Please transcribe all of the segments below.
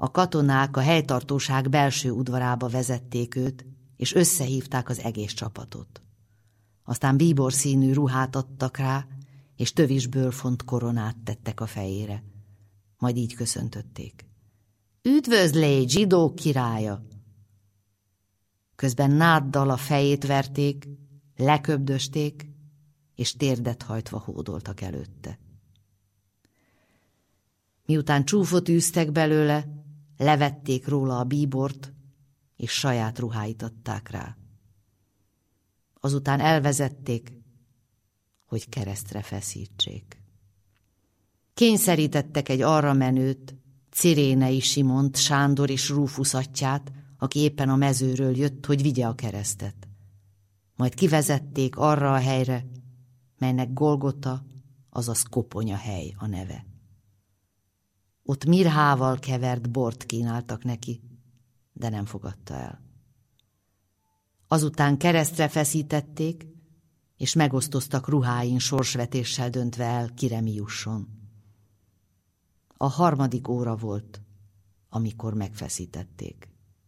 A katonák a helytartóság belső udvarába vezették őt, és összehívták az egész csapatot. Aztán bíborszínű ruhát adtak rá, és tövisből font koronát tettek a fejére. Majd így köszöntötték. Üdvözlégy, zsidók királya! Közben náddal a fejét verték, leköbdösték, és térdet hajtva hódoltak előtte. Miután csúfot űztek belőle, levették róla a bíbort, és saját ruháit adták rá. Azután elvezették, hogy keresztre feszítsék. Kényszerítettek egy arra menőt, Cirénei Simont, Sándor és Rúfusz atyját, aki éppen a mezőről jött, hogy vigye a keresztet. Majd kivezették arra a helyre, melynek Golgota, azaz koponyahely a neve. Ott mirhával kevert bort kínáltak neki, de nem fogadta el. Azután keresztre feszítették, és megosztoztak ruháin sorsvetéssel döntve el, kire mi jusson. A 3. óra volt, amikor megfeszítették.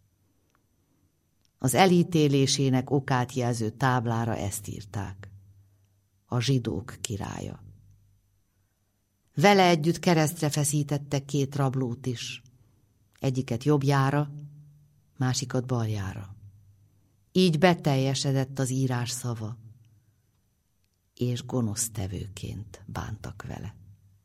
Az elítélésének okát jelző táblára ezt írták: a zsidók királya. Vele együtt keresztre feszítettek 2 rablót is, egyiket jobbjára, másikat baljára. Így beteljesedett az írás szava, és gonosztevőként bántak vele.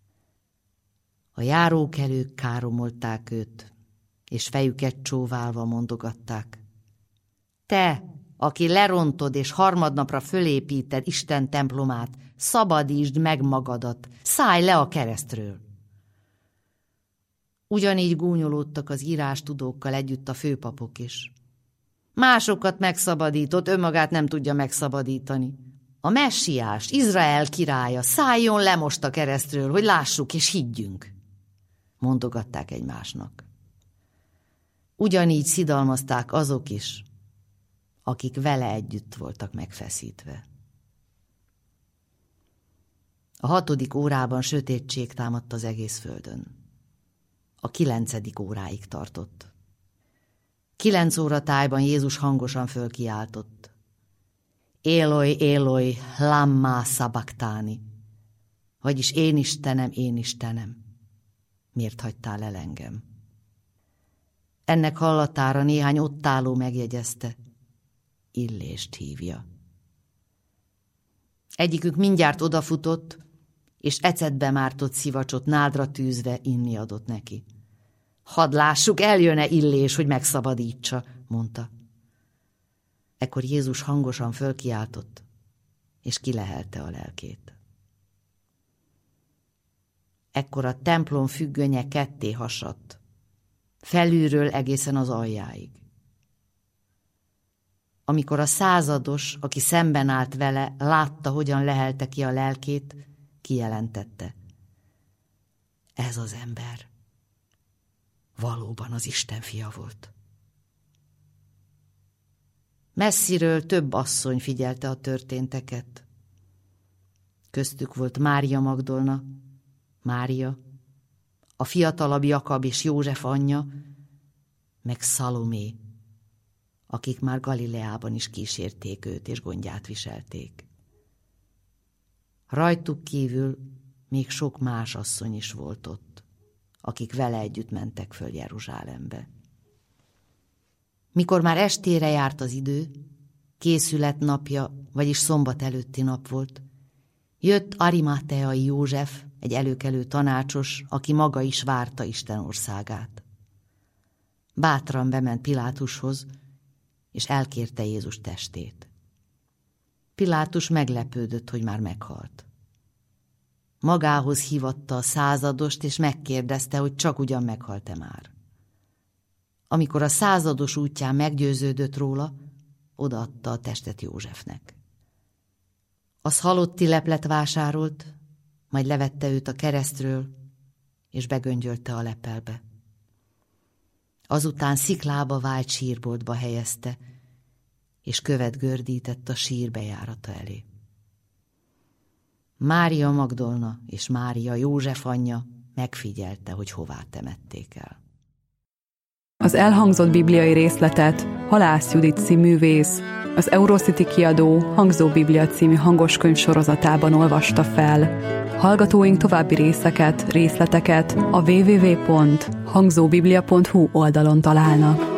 A járókelők káromolták őt, és fejüket csóválva mondogatták: te, aki lerontod és harmadnapra fölépíted Isten templomát, szabadítsd meg magadat, szállj le a keresztről. Ugyanígy gúnyolódtak az írástudókkal együtt a főpapok is. Másokat megszabadított, önmagát nem tudja megszabadítani. A messiás, Izrael királya, szálljon le most a keresztről, hogy lássuk és higgyünk, mondogatták egymásnak. Ugyanígy szidalmazták azok is, akik vele együtt voltak megfeszítve. A 6. órában sötétség támadt az egész földön. A 9. óráig tartott. 9 óra tájban Jézus hangosan fölkiáltott: Éloi, Éloi, lamma sabachthani, vagyis én Istenem, miért hagytál el engem? Ennek hallatára néhány ott álló megjegyezte: Illést hívja. Egyikük mindjárt odafutott, és ecetbe mártott szivacsot nádra tűzve inni adott neki. Hadd lássuk, eljön-e Illés, hogy megszabadítsa, mondta. Ekkor Jézus hangosan fölkiáltott, és kilehelte a lelkét. Ekkor a templom függönye ketté hasadt, felülről egészen az aljáig. Amikor a százados, aki szemben állt vele, látta, hogyan lehelte ki a lelkét, kijelentette: ez az ember valóban az Isten fia volt. Messziről több asszony figyelte a történteket. Köztük volt Mária Magdolna, Mária, a fiatalabb Jakab és József anyja, meg Szalomé, akik már Galileában is kísérték őt és gondját viselték. Rajtuk kívül még sok más asszony is volt ott, akik vele együtt mentek föl Jeruzsálembe. Mikor már estére járt az idő, készület napja, vagyis szombat előtti nap volt, jött Arimateai József, egy előkelő tanácsos, aki maga is várta Isten országát. Bátran bement Pilátushoz, és elkérte Jézus testét. Pilátus meglepődött, hogy már meghalt. Magához hívatta a századost, és megkérdezte, hogy csak ugyan meghalt-e már. Amikor a százados útján meggyőződött róla, odaadta a testet Józsefnek. Az halotti leplet vásárolt, majd levette őt a keresztről, és begöngyölte a lepelbe. Azután sziklába vájt sírboltba helyezte, és követ gördített a sír bejárata elé. Mária Magdolna és Mária József anyja megfigyelte, hogy hová temették el. Az elhangzott bibliai részletet Halász Judit színművész, az Eurocity kiadó Hangzó Biblia című hangoskönyv sorozatában olvasta fel. Hallgatóink további részleteket a www.hangzóbiblia.hu oldalon találnak.